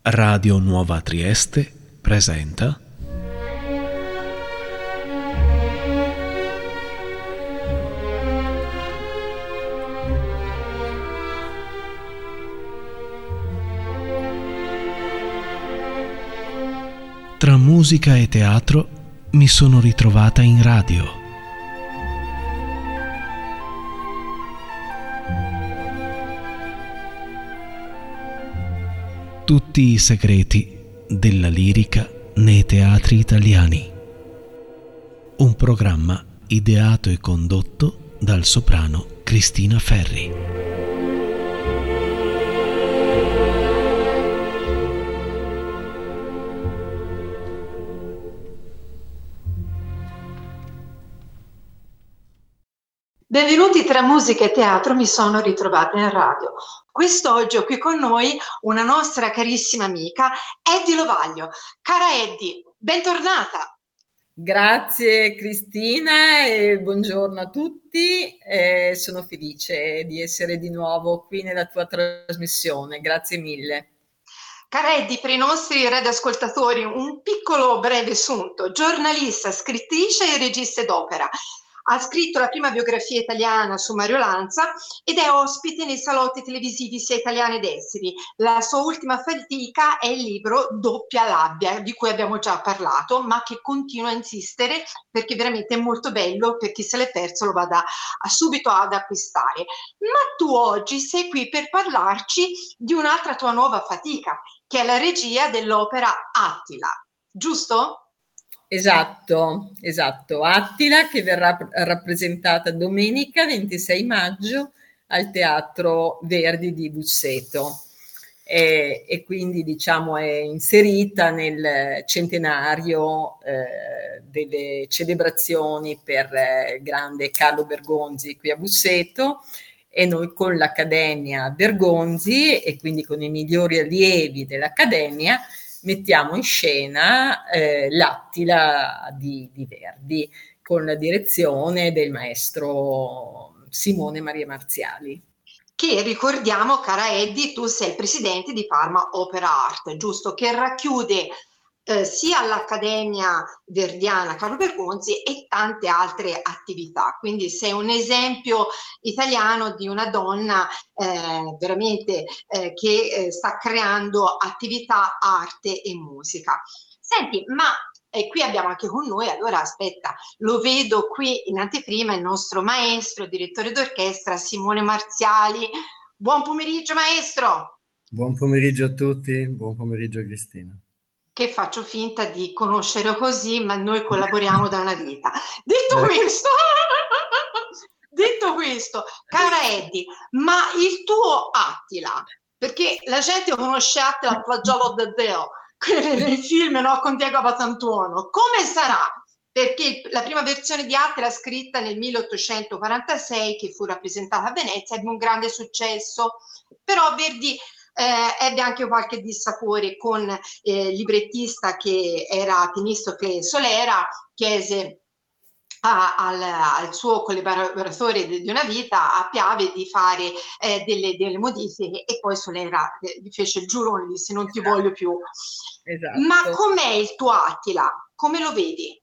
Radio Nuova Trieste presenta Tra musica e teatro mi sono ritrovata in radio. Tutti i segreti della lirica nei teatri italiani. Un programma ideato e condotto dal soprano Cristina Ferri. Benvenuti tra musica e teatro, mi sono ritrovata in radio. Quest'oggi ho qui con noi una nostra carissima amica, Eddie Lovaglio. Cara Eddie, bentornata! Grazie Cristina e buongiorno a tutti. Sono felice di essere di nuovo qui nella tua trasmissione, grazie mille. Cara Eddie, per i nostri radioascoltatori un piccolo breve sunto: giornalista, scrittrice e regista d'opera. Ha scritto la prima biografia italiana su Mario Lanza ed è ospite nei salotti televisivi sia italiani ed esteri. La sua ultima fatica è il libro Doppia Labbia, di cui abbiamo già parlato, ma che continua a insistere perché veramente è molto bello. Per chi se l'è perso lo vada subito ad acquistare. Ma tu oggi sei qui per parlarci di un'altra tua nuova fatica, che è la regia dell'opera Attila, giusto? Esatto. Attila, che verrà rappresentata domenica 26 maggio al Teatro Verdi di Busseto e quindi diciamo è inserita nel centenario delle celebrazioni per il grande Carlo Bergonzi qui a Busseto, e noi con l'Accademia Bergonzi e quindi con i migliori allievi dell'Accademia mettiamo in scena l'Attila di Verdi con la direzione del maestro Simone Maria Marziali. Che ricordiamo, cara Eddie, tu sei presidente di Parma Opera Art, giusto? Che racchiude sia l'Accademia Verdiana Carlo Bergonzi e tante altre attività. Quindi sei un esempio italiano di una donna veramente che sta creando attività, arte e musica. Senti, ma qui abbiamo anche con noi, allora aspetta, lo vedo qui in anteprima, il nostro maestro, direttore d'orchestra Simone Marziali. Buon pomeriggio maestro! Buon pomeriggio a tutti, buon pomeriggio Cristina. Che faccio finta di conoscere così, ma noi collaboriamo da una vita. Detto questo, cara Eddie, ma il tuo Attila, perché la gente conosce Attila Flagello del Deo nei film, no, con Diego Batantuono, come sarà? Perché la prima versione di Attila, scritta nel 1846, che fu rappresentata a Venezia, ebbe un grande successo, però Verdi ebbe anche qualche dissapore con il librettista che era Temistocle Solera, chiese al suo collaboratore di una vita, a Piave, di fare delle modifiche, e poi Solera gli fece il giurone, disse non ti voglio più. Esatto. Ma com'è il tuo Attila? Come lo vedi?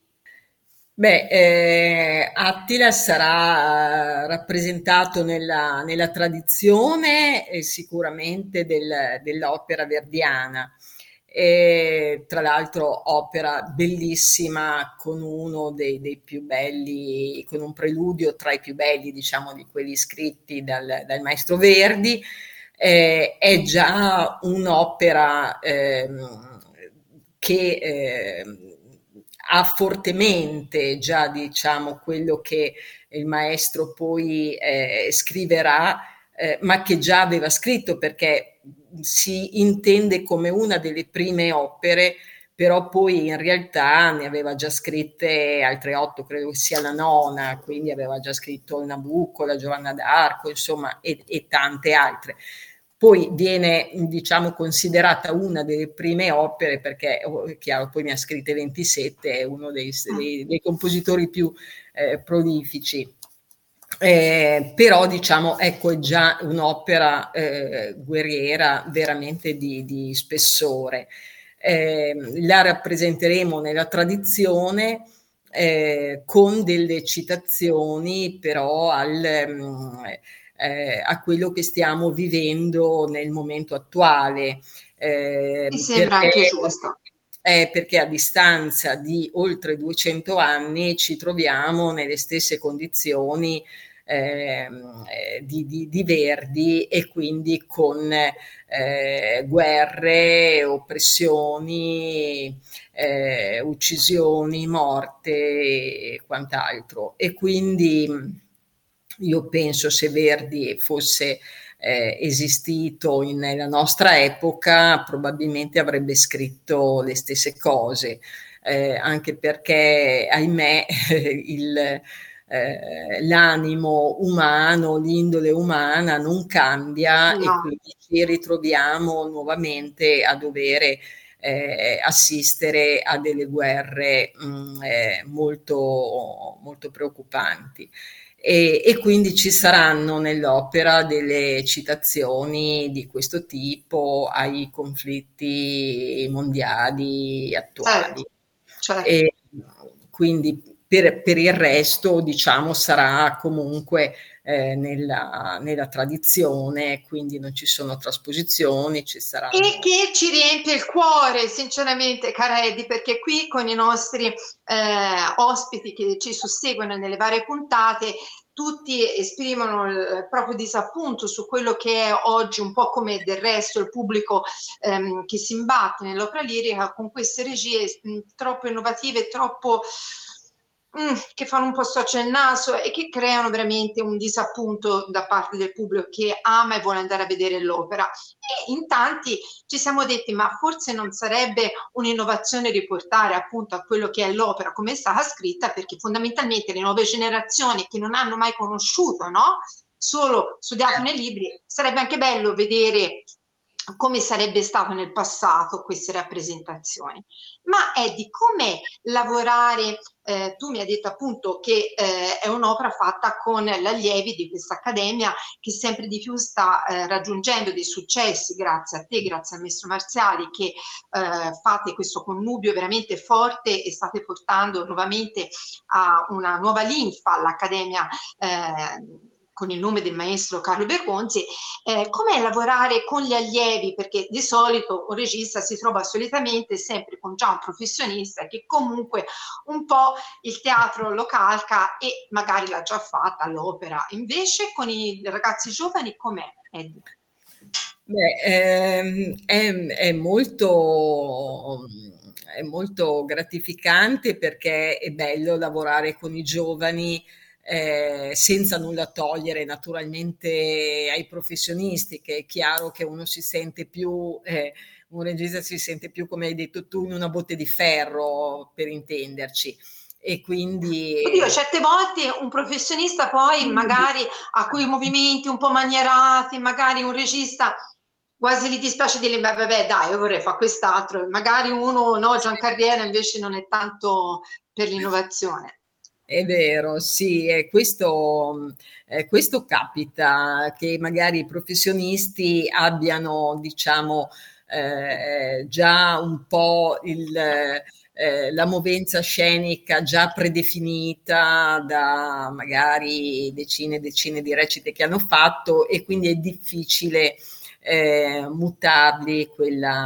Attila sarà rappresentato nella tradizione sicuramente dell'opera verdiana. Tra l'altro opera bellissima, con uno dei più belli, con un preludio tra i più belli, diciamo, di quelli scritti dal maestro Verdi. È già un'opera che ha fortemente già, diciamo, quello che il maestro poi scriverà, ma che già aveva scritto, perché si intende come una delle prime opere, però poi in realtà ne aveva già scritte altre 8, credo che sia la nona, quindi aveva già scritto il Nabucco, la Giovanna d'Arco, insomma, e tante altre. Poi viene, diciamo, considerata una delle prime opere perché, chiaro, poi ne ha scritte 27, è uno dei compositori più prolifici. Però diciamo, ecco, è già un'opera guerriera veramente di spessore. La rappresenteremo nella tradizione con delle citazioni però a quello che stiamo vivendo nel momento attuale. Mi sembra Perché, anche giusto. perché a distanza di oltre 200 anni ci troviamo nelle stesse condizioni di Verdi, e quindi con guerre, oppressioni, uccisioni, morte e quant'altro. E quindi io penso, se Verdi fosse esistito nella nostra epoca, probabilmente avrebbe scritto le stesse cose, anche perché, ahimè, l'animo umano, l'indole umana non cambia, e No. quindi ci ritroviamo nuovamente a dovere assistere a delle guerre molto, molto preoccupanti. E quindi ci saranno nell'opera delle citazioni di questo tipo ai conflitti mondiali attuali. Certo. E quindi per il resto, diciamo, sarà comunque nella tradizione, quindi non ci sono trasposizioni, ci E saranno... che ci riempie il cuore, sinceramente, cara Eddie, perché qui con i nostri ospiti che ci susseguono nelle varie puntate, tutti esprimono il proprio disappunto su quello che è oggi, un po' come del resto il pubblico che si imbatte nell'opera lirica, con queste regie troppo innovative, troppo che fanno un po' storcere il naso e che creano veramente un disappunto da parte del pubblico che ama e vuole andare a vedere l'opera. E in tanti ci siamo detti, ma forse non sarebbe un'innovazione riportare appunto a quello che è l'opera come è stata scritta, perché fondamentalmente le nuove generazioni che non hanno mai conosciuto, no? Solo studiato nei libri, sarebbe anche bello vedere come sarebbe stato nel passato queste rappresentazioni. Ma Eddie, come lavorare? Tu mi hai detto appunto che è un'opera fatta con gli allievi di questa accademia che sempre di più sta raggiungendo dei successi grazie a te, grazie al maestro Marziali, che fate questo connubio veramente forte e state portando nuovamente a una nuova linfa all'Accademia con il nome del maestro Carlo Bergonzi. Com'è lavorare con gli allievi? Perché di solito un regista si trova solitamente sempre con già un professionista che comunque un po' il teatro lo calca e magari l'ha già fatta l'opera. Invece con i ragazzi giovani com'è, Eddie? Beh, è molto gratificante, perché è bello lavorare con i giovani, senza nulla togliere naturalmente ai professionisti, che è chiaro che uno si sente più, un regista si sente più, come hai detto tu, in una botte di ferro, per intenderci. E quindi... Oddio, certe volte un professionista poi magari ha quei movimenti un po' manierati, magari un regista quasi gli dispiace dire, vabbè dai, io vorrei fare quest'altro, magari uno, no, Giancarriera invece non è tanto per l'innovazione. È vero, sì, e questo capita, che magari i professionisti abbiano, diciamo, già un po' la movenza scenica già predefinita da magari decine e decine di recite che hanno fatto, e quindi è difficile mutarli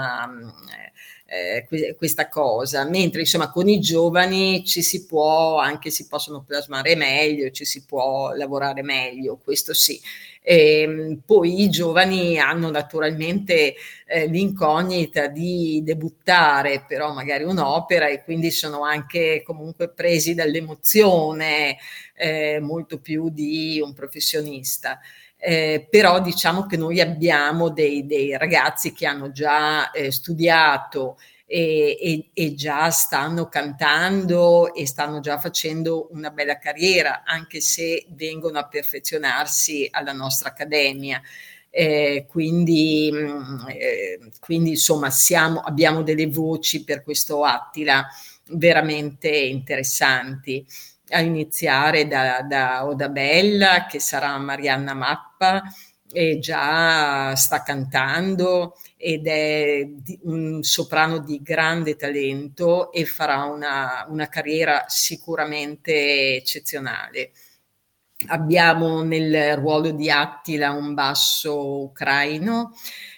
questa cosa, mentre insomma con i giovani si possono plasmare meglio, ci si può lavorare meglio, questo sì. Poi i giovani hanno naturalmente l'incognita di debuttare però magari un'opera, e quindi sono anche comunque presi dall'emozione molto più di un professionista. Però diciamo che noi abbiamo dei ragazzi che hanno già studiato e già stanno cantando e stanno già facendo una bella carriera, anche se vengono a perfezionarsi alla nostra accademia. Quindi insomma abbiamo delle voci per questo Attila veramente interessanti. a iniziare da Oda Bella, che sarà Marianna Mappa, e già sta cantando ed è un soprano di grande talento e farà una carriera sicuramente eccezionale. Abbiamo nel ruolo di Attila un basso ucraino,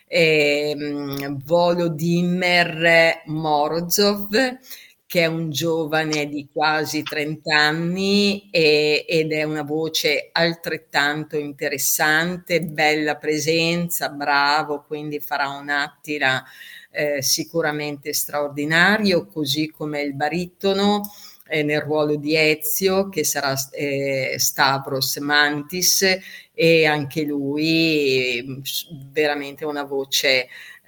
Volodymyr Morozov, che è un giovane di quasi 30 anni ed è una voce altrettanto interessante, bella presenza, bravo, quindi farà un Attila sicuramente straordinario, così come il baritono nel ruolo di Ezio, che sarà Stavros Mantis, e anche lui veramente una voce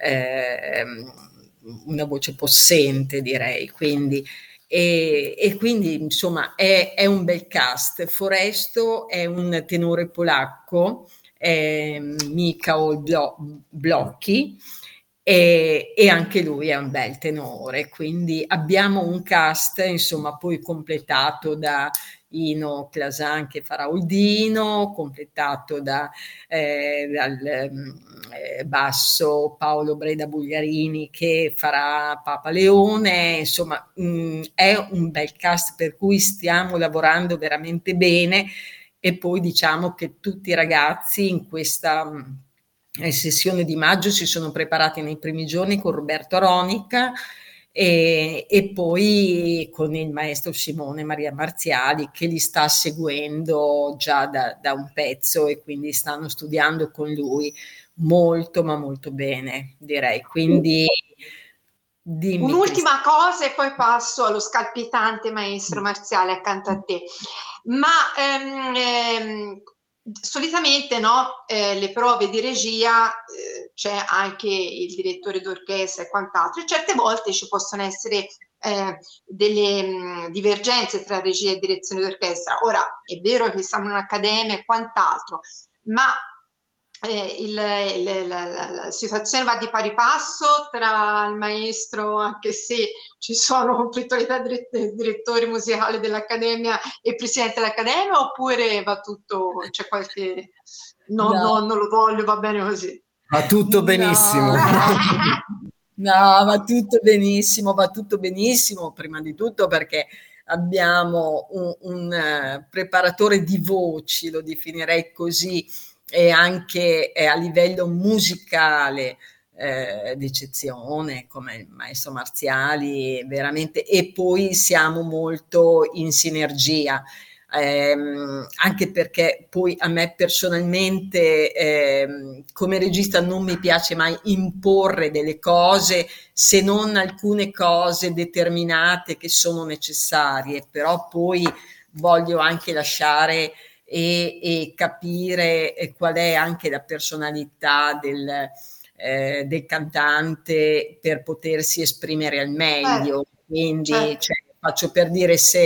possente, direi. Quindi e quindi insomma è un bel cast. Foresto è un tenore polacco, Michał Blocki, e anche lui è un bel tenore, quindi abbiamo un cast insomma poi completato da Ino Clasan che farà Uldino, completato dal basso Paolo Breda Bugliarini che farà Papa Leone, insomma è un bel cast per cui stiamo lavorando veramente bene. E poi diciamo che tutti i ragazzi in questa sessione di maggio si sono preparati nei primi giorni con Roberto Aronica e poi con il maestro Simone Maria Marziali che li sta seguendo già da un pezzo e quindi stanno studiando con lui molto ma molto bene, direi. Quindi dimmi, un'ultima cosa e poi passo allo scalpitante maestro Marziale accanto a te. Ma solitamente no, le prove di regia c'è anche il direttore d'orchestra e quant'altro, e certe volte ci possono essere delle divergenze tra regia e direzione d'orchestra. Ora è vero che siamo in un'accademia e quant'altro, ma la situazione va di pari passo tra il maestro, anche se ci sono conflittualità direttori musicali dell'Accademia e presidente dell'Accademia, oppure va tutto, c'è qualche no, non lo voglio, va bene così? Va tutto benissimo. No, va tutto benissimo, prima di tutto perché abbiamo un preparatore di voci, lo definirei così, e anche a livello musicale d'eccezione come il maestro Marziali, veramente, e poi siamo molto in sinergia. Anche perché poi a me personalmente come regista non mi piace mai imporre delle cose se non alcune cose determinate che sono necessarie, però poi voglio anche lasciare e capire qual è anche la personalità del cantante per potersi esprimere al meglio. Quindi cioè, faccio per dire, se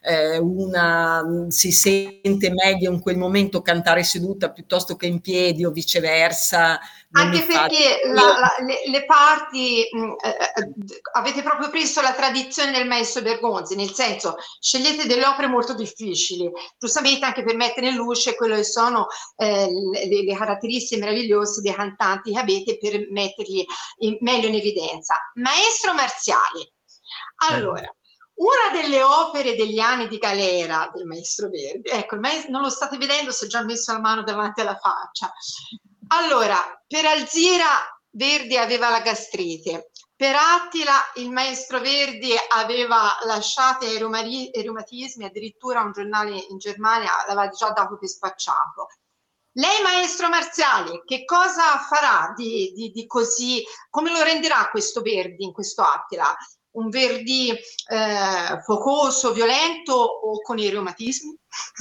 una si sente meglio in quel momento cantare seduta piuttosto che in piedi o viceversa. Anche perché le parti avete proprio preso la tradizione del maestro Bergonzi, nel senso scegliete delle opere molto difficili, giustamente anche per mettere in luce quello che sono le caratteristiche meravigliose dei cantanti che avete per metterli meglio in evidenza. Maestro Marziali, allora, una delle opere degli anni di galera del maestro Verdi, ecco, non lo state vedendo, si è già messo la mano davanti alla faccia. Allora, per Alzira Verdi aveva la gastrite, per Attila il maestro Verdi aveva lasciato i reumatismi, addirittura un giornale in Germania l'aveva già dato per spacciato. Lei, maestro Marziali, che cosa farà di così, come lo renderà questo Verdi in questo Attila? Un Verdi focoso, violento o con i reumatismi?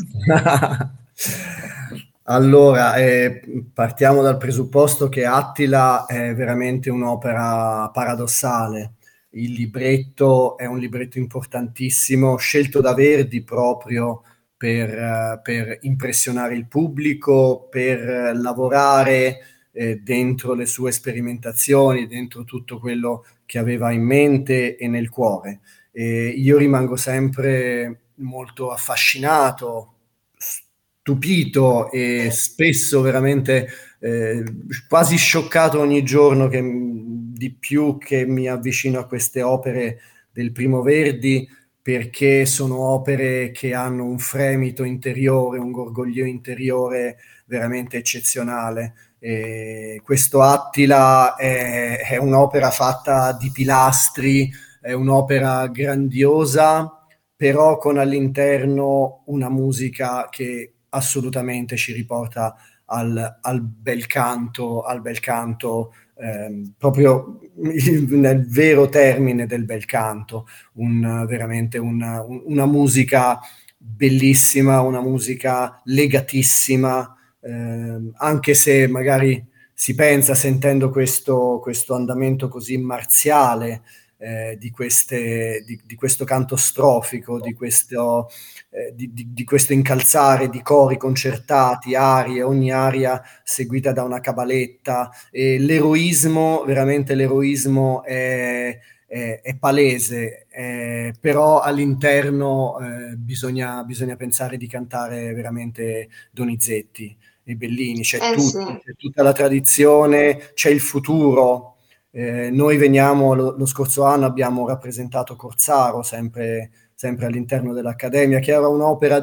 Allora, partiamo dal presupposto che Attila è veramente un'opera paradossale. Il libretto è un libretto importantissimo, scelto da Verdi proprio per impressionare il pubblico, per lavorare dentro le sue sperimentazioni, dentro tutto quello che aveva in mente e nel cuore. Io rimango sempre molto affascinato, stupito e spesso veramente quasi scioccato ogni giorno di più che mi avvicino a queste opere del Primo Verdi, perché sono opere che hanno un fremito interiore, un gorgoglio interiore veramente eccezionale. Questo Attila è un'opera fatta di pilastri, è un'opera grandiosa, però con all'interno una musica che assolutamente ci riporta al bel canto, proprio nel vero termine del bel canto, veramente una musica bellissima, una musica legatissima, anche se magari si pensa, sentendo questo andamento così marziale, di questo canto strofico, di questo incalzare di cori concertati, arie, ogni aria seguita da una cabaletta, e veramente l'eroismo è palese, però all'interno bisogna pensare di cantare veramente Donizetti e Bellini, c'è tutta la tradizione, c'è il futuro. Noi lo scorso anno abbiamo rappresentato Corsaro, sempre all'interno dell'Accademia, che era un'opera,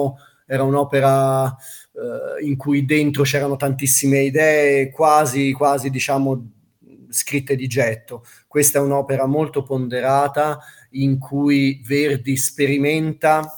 in cui dentro c'erano tantissime idee, quasi diciamo scritte di getto. Questa è un'opera molto ponderata, in cui Verdi sperimenta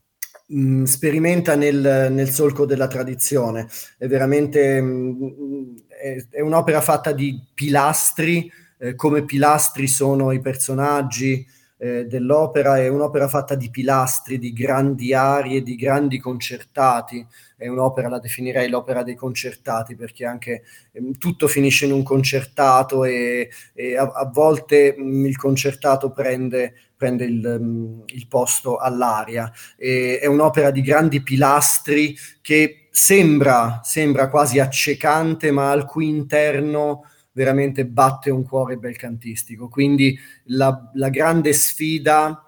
nel solco della tradizione. È veramente è un'opera fatta di pilastri, come pilastri sono i personaggi dell'opera. È un'opera fatta di pilastri, di grandi arie, di grandi concertati. È un'opera, la definirei l'opera dei concertati, perché anche tutto finisce in un concertato, e a volte il concertato prende il posto all'aria. È un'opera di grandi pilastri che sembra quasi accecante, ma al cui interno veramente batte un cuore belcantistico. Quindi la grande sfida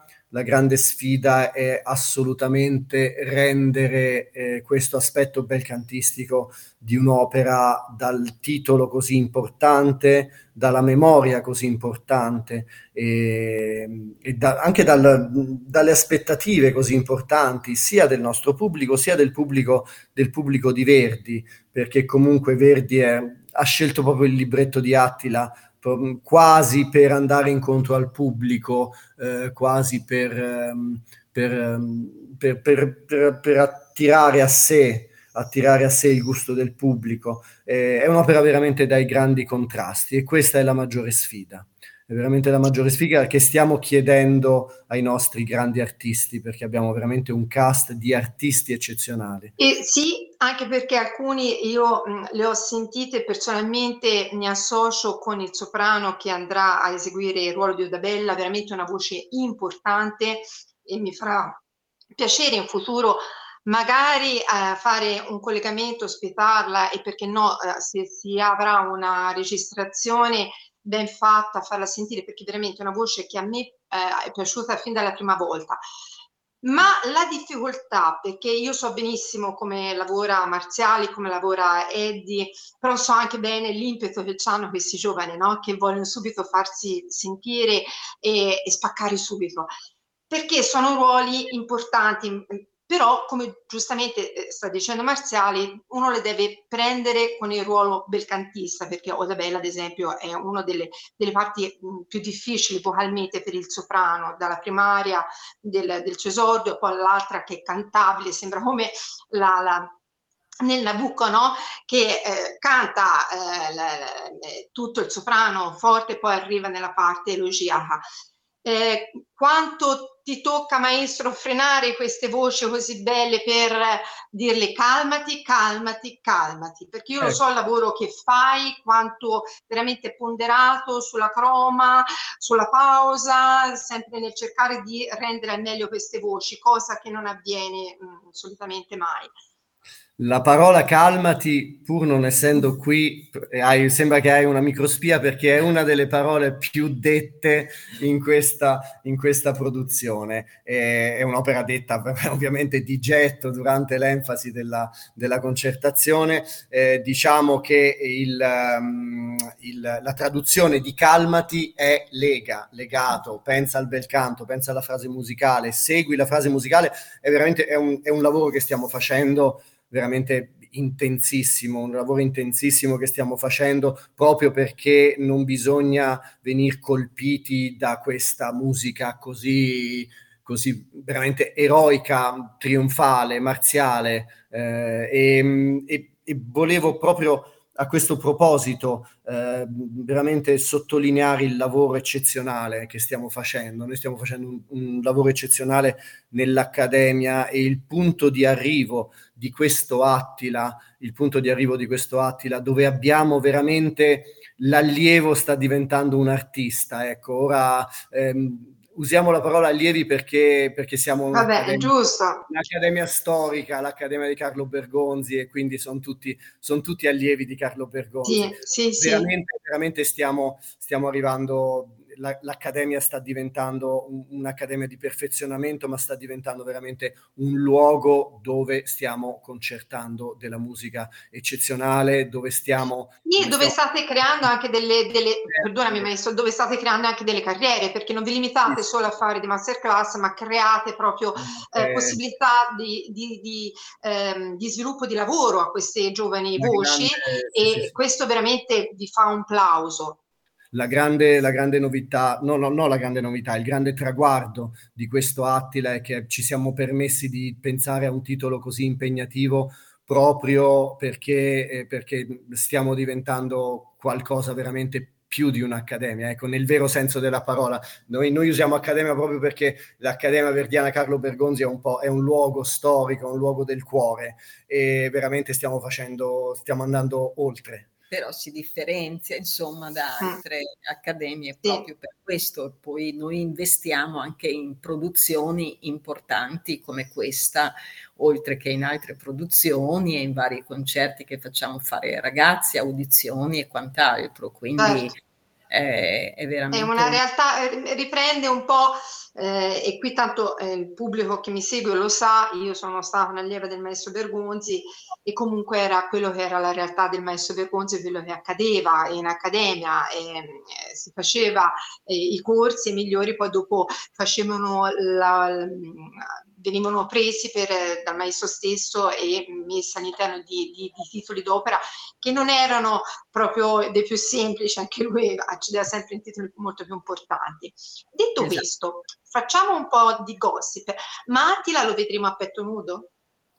è assolutamente rendere questo aspetto belcantistico di un'opera dal titolo così importante, dalla memoria così importante, anche dalle aspettative così importanti, sia del nostro pubblico, sia del pubblico di Verdi, perché comunque Verdi ha scelto proprio il libretto di Attila quasi per andare incontro al pubblico, quasi per attirare a sé il gusto del pubblico. È un'opera veramente dai grandi contrasti, e questa è la maggiore sfida. È veramente la maggiore sfida che stiamo chiedendo ai nostri grandi artisti, perché abbiamo veramente un cast di artisti eccezionali. E sì, anche perché alcuni io le ho sentite personalmente, mi associo con il soprano che andrà a eseguire il ruolo di Odabella, veramente una voce importante, e mi farà piacere in futuro magari fare un collegamento, ospitarla, e perché no, se si avrà una registrazione ben fatta, farla sentire, perché veramente è una voce che a me è piaciuta fin dalla prima volta. Ma la difficoltà, perché io so benissimo come lavora Marziali, come lavora Eddie, però so anche bene l'impeto che hanno questi giovani, no? Che vogliono subito farsi sentire e spaccare subito, perché sono ruoli importanti. Però, come giustamente sta dicendo Marziali, uno le deve prendere con il ruolo belcantista, perché Odabella, ad esempio, è una delle parti più difficili vocalmente per il soprano, dalla primaria del cesordio, e poi l'altra che è cantabile, sembra come nel Nabucco, no? Che canta tutto il soprano forte e poi arriva nella parte elogiaca. Quanto ti tocca, maestro, frenare queste voci così belle per dirle calmati, calmati, calmati, perché io lo so il lavoro che fai, quanto veramente ponderato sulla croma, sulla pausa, sempre nel cercare di rendere al meglio queste voci, cosa che non avviene solitamente mai. La parola calmati, pur non essendo qui, sembra che hai una microspia, perché è una delle parole più dette in questa produzione. È un'opera detta ovviamente di getto durante l'enfasi della concertazione. Diciamo che la traduzione di calmati è legato, pensa al bel canto, pensa alla frase musicale, segui la frase musicale. È veramente è un lavoro che stiamo facendo veramente intensissimo, un lavoro intensissimo che stiamo facendo, proprio perché non bisogna venir colpiti da questa musica così veramente eroica, trionfale, marziale, e volevo proprio a questo proposito veramente sottolineare il lavoro eccezionale che stiamo facendo. Noi stiamo facendo un lavoro eccezionale nell'Accademia, e il punto di arrivo di questo Attila, dove abbiamo veramente l'allievo sta diventando un artista. Ecco, ora usiamo la parola allievi perché siamo Vabbè, è giusto. un'accademia storica, l'Accademia di Carlo Bergonzi, e quindi sono tutti allievi di Carlo Bergonzi. Sì. Veramente stiamo arrivando. L'Accademia sta diventando un'accademia di perfezionamento, ma sta diventando veramente un luogo dove stiamo concertando della musica eccezionale, dove state creando anche perdonami maestro, dove state creando anche delle carriere, perché non vi limitate solo a fare di masterclass, ma create proprio possibilità di sviluppo di lavoro a queste giovani voci, questo veramente vi fa un plauso. La grande novità, la grande novità, il grande traguardo di questo Attila è che ci siamo permessi di pensare a un titolo così impegnativo proprio perché stiamo diventando qualcosa veramente più di un'accademia, ecco, nel vero senso della parola. Noi usiamo accademia proprio perché l'Accademia Verdiana Carlo Bergonzi è un luogo storico, un luogo del cuore, e veramente stiamo andando oltre. Però si differenzia insomma da altre accademie proprio per questo. Poi noi investiamo anche in produzioni importanti come questa, oltre che in altre produzioni e in vari concerti che facciamo fare ai ragazzi, audizioni e quant'altro, quindi è veramente... È una realtà, riprende un po', e qui tanto il pubblico che mi segue lo sa, io sono stata un'allieva del maestro Bergonzi, e comunque era quello che era la realtà del maestro Bergonzi, quello che accadeva in accademia, si faceva i corsi, i migliori poi dopo venivano presi dal maestro stesso e messi all'interno di titoli d'opera che non erano proprio dei più semplici, anche lui accedeva sempre in titoli molto più importanti. Detto questo, facciamo un po' di gossip, ma Attila lo vedremo a petto nudo?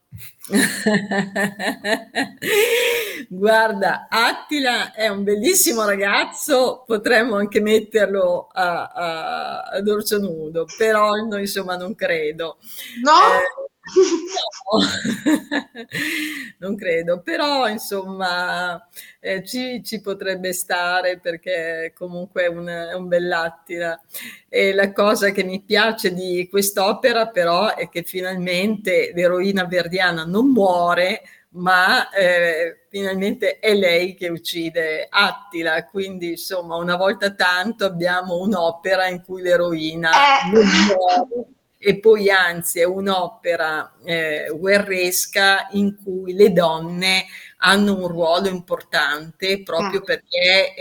Guarda, Attila è un bellissimo ragazzo, potremmo anche metterlo a dorso nudo, però insomma non credo. No? No, non credo, però insomma ci potrebbe stare, perché comunque è un bell'Attila. E la cosa che mi piace di quest'opera però è che finalmente l'eroina verdiana non muore, ma finalmente è lei che uccide Attila, quindi insomma una volta tanto abbiamo un'opera in cui l'eroina non muore. E poi anzi è un'opera guerresca in cui le donne hanno un ruolo importante proprio perché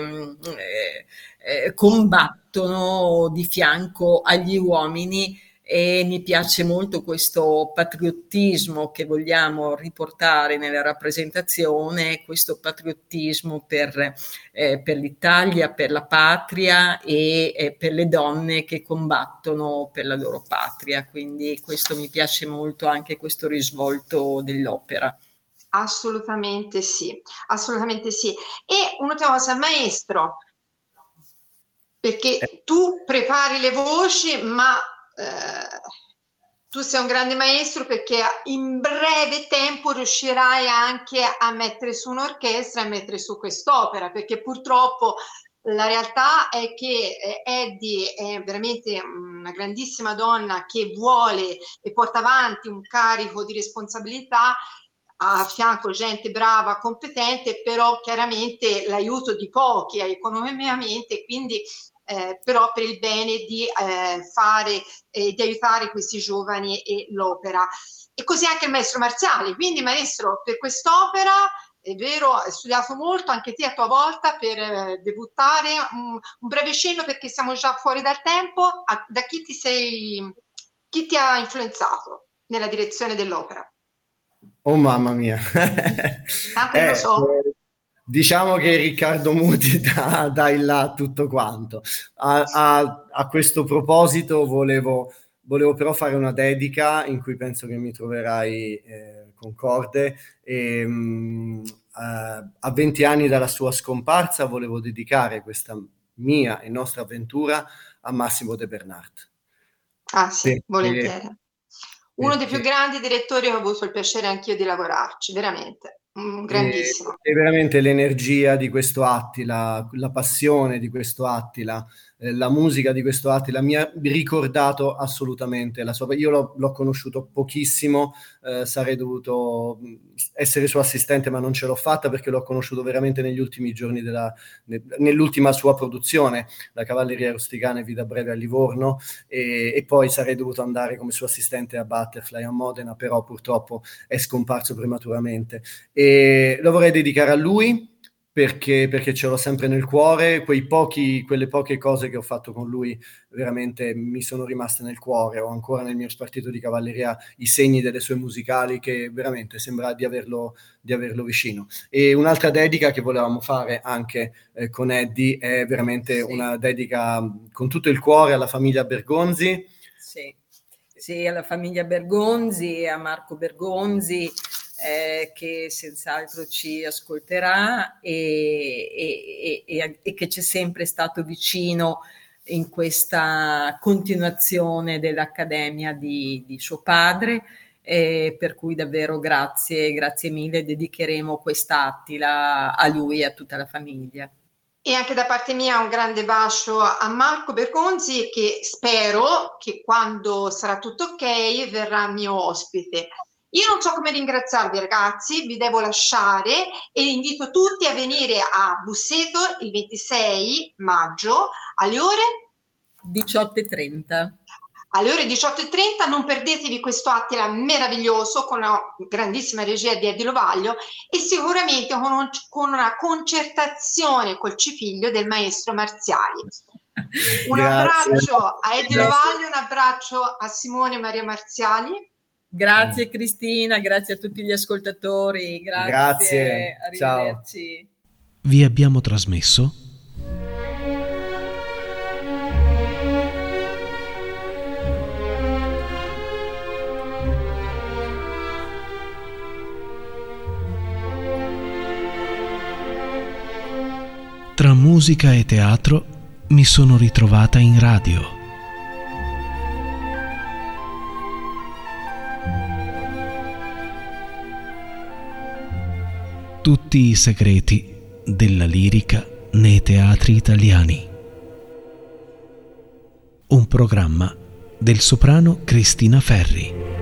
combattono di fianco agli uomini, e mi piace molto questo patriottismo che vogliamo riportare nella rappresentazione, questo patriottismo per l'Italia, per la patria e per le donne che combattono per la loro patria. Quindi questo mi piace molto, anche questo risvolto dell'opera. Assolutamente sì, assolutamente sì. E un'ultima cosa, maestro, perché tu prepari le voci, ma tu sei un grande maestro, perché in breve tempo riuscirai anche a mettere su un'orchestra e mettere su quest'opera, perché purtroppo la realtà è che Eddie è veramente una grandissima donna che vuole e porta avanti un carico di responsabilità a fianco gente brava, competente, però chiaramente l'aiuto di pochi economicamente, quindi però per il bene di fare di aiutare questi giovani e l'opera. E così anche il maestro Marziali. Quindi maestro, per quest'opera è vero, hai studiato molto anche te a tua volta per debuttare. Un breve cenno, perché siamo già fuori dal tempo, da chi ti ha influenzato nella direzione dell'opera? Oh mamma mia. Tanto lo so. Diciamo che Riccardo Muti dà in là tutto quanto. A questo proposito volevo però fare una dedica in cui penso che mi troverai concorde. A 20 anni dalla sua scomparsa volevo dedicare questa mia e nostra avventura a Massimo De Bernard. Ah sì, volentieri. Uno dei più grandi direttori che ho avuto il piacere anch'io di lavorarci, veramente. Grandissimo. E veramente l'energia di questo Attila, la passione di questo Attila, la musica di questo Attila mi ha ricordato assolutamente la sua. Io l'ho conosciuto pochissimo, sarei dovuto essere suo assistente, ma non ce l'ho fatta perché l'ho conosciuto veramente negli ultimi giorni nell'ultima sua produzione, La Cavalleria Rusticana e Vita Breve a Livorno, e poi sarei dovuto andare come suo assistente a Butterfly a Modena, però purtroppo è scomparso prematuramente. E lo vorrei dedicare a lui perché ce l'ho sempre nel cuore. Quelle poche cose che ho fatto con lui veramente mi sono rimaste nel cuore. Ho ancora nel mio spartito di cavalleria i segni delle sue musicali, che veramente sembra di averlo vicino. E un'altra dedica che volevamo fare anche con Eddie è veramente una dedica con tutto il cuore alla famiglia Bergonzi. Sì, alla famiglia Bergonzi, a Marco Bergonzi, che senz'altro ci ascolterà e che ci è sempre stato vicino in questa continuazione dell'Accademia di suo padre, per cui davvero grazie mille, dedicheremo quest'Attila a lui e a tutta la famiglia. E anche da parte mia un grande bacio a Marco Bergonzi, che spero che quando sarà tutto ok verrà mio ospite. Io non so come ringraziarvi ragazzi, vi devo lasciare e invito tutti a venire a Busseto il 26 maggio alle ore 18:30. Alle ore 18:30 non perdetevi questo Attila meraviglioso con una grandissima regia di Eddie Lovaglio e sicuramente con una concertazione col cifiglio del maestro Marziali. Un abbraccio a Eddie Lovaglio, un abbraccio a Simone e Maria Marziali. Grazie Cristina, grazie a tutti gli ascoltatori, grazie. Arrivederci. Ciao. Vi abbiamo trasmesso Tra musica e teatro mi sono ritrovata in radio. Tutti i segreti della lirica nei teatri italiani. Un programma del soprano Cristina Ferri.